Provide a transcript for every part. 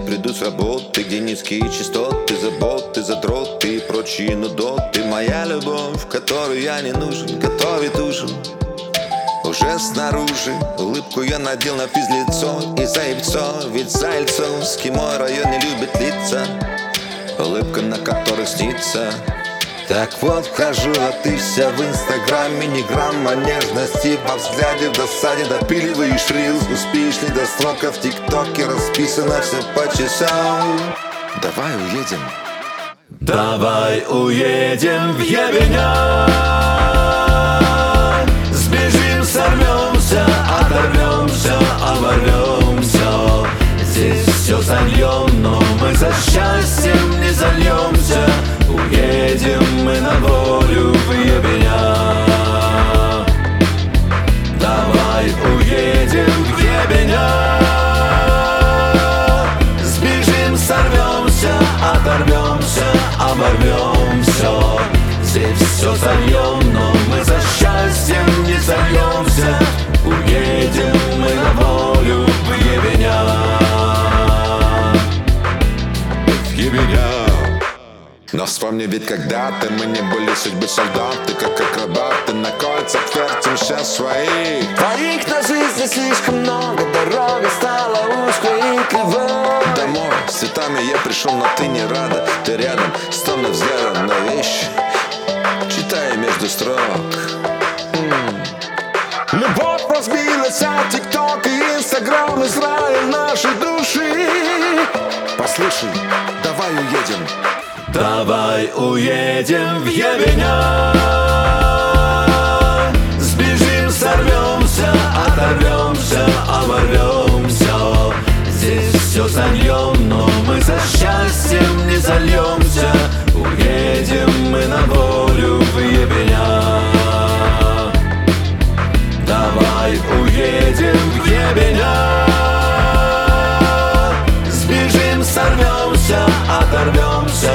приду с работы, где низкие частоты, заботы, задроты и прочие нудоты. Моя любовь, которой я не нужен, готовит ужин уже снаружи. Улыбку я надел на физлицо и за яйцо, ведь Зайцевский мой район не любит лица, улыбка на которых снится. Так вот хожу, а ты вся в инстаграме, ни грамма нежности во взгляде, в досаде допиливаешь рилс, успеешь не до срока, в тиктоке расписано все по часам. Давай уедем. Давай уедем в Ебеня, сбежим, сорвемся, оторвемся, оборвемся. Здесь все зальем, но мы за счастьем не зальемся. Уедем мы на волю в Ебеня. Давай уедем в Ебеня, сбежим, сорвемся, оторвемся, оборвемся. Здесь все зальем, но мы за счастьем не зальемся. Уедем мы на волю в Ебеня. В Ебеня. Но вспомни, ведь когда-то мы не были судьбы солдаты, как акробаты, на кольцах вертим сейчас свои. Твоих на жизни слишком много, дорога стала узкой и кривой. Домой с цветами я пришел, но ты не рада. Ты рядом с томным взглядом на вещи, читая между строк. Любовь разбилась от ТикТок и Инстаграм, Израиль нашей души. Послушай, давай уедем. Давай уедем в Ебеня, сбежим, сорвемся, оторвемся, оборвемся. Здесь все зальем, но мы за счастьем не зальемся. Уедем мы на волю в Ебеня. Давай уедем в Ебеня, сбежим, сорвемся, оторвемся,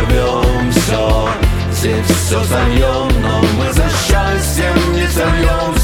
оборвемся. Здесь все зальем, но мы за счастьем не зальемся.